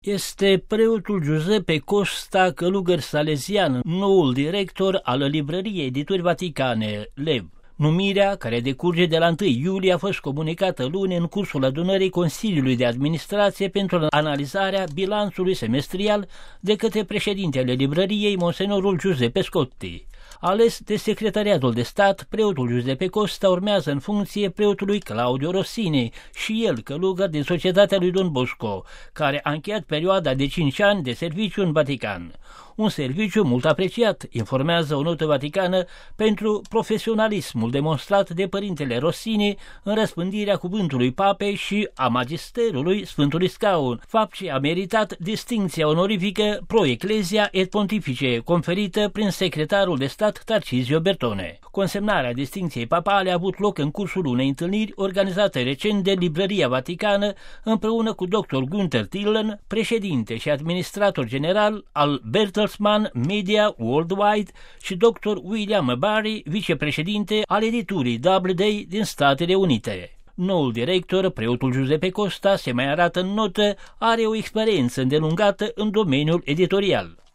este preotul Giuseppe Costa, călugăr salesian, noul director al librăriei Edituri Vaticane, LEV. Numirea, care decurge de la 1 iulie, a fost comunicată luni în cursul adunării Consiliului de Administrație pentru analizarea bilanțului semestrial de către președintele librăriei, monsenorul Giuseppe Scotti. Ales de Secretariatul de Stat, preotul Giuseppe Costa urmează în funcție preotului Claudio Rossini, și el călugăr din Societatea lui Don Bosco, care a încheiat perioada de 5 ani de serviciu în Vatican. Un serviciu mult apreciat, informează o notă vaticană, pentru profesionalismul demonstrat de părintele Rossini în răspândirea cuvântului papei și a magisterului Sfântului Scaun, fapt ce a meritat distincția onorifică Pro Ecclesia et Pontifice, conferită prin secretarul de stat Tarcisio Bertone. Consemnarea distincției papale a avut loc în cursul unei întâlniri organizate recent de Librăria Vaticană împreună cu dr. Günther Tillen, președinte și administrator general al Bertelsmann Media Worldwide, și dr. William Barry, vicepreședinte al editurii Doubleday din Statele Unite. Noul director, preotul Giuseppe Costa, se mai arată în notă, are o experiență îndelungată în domeniul editorial.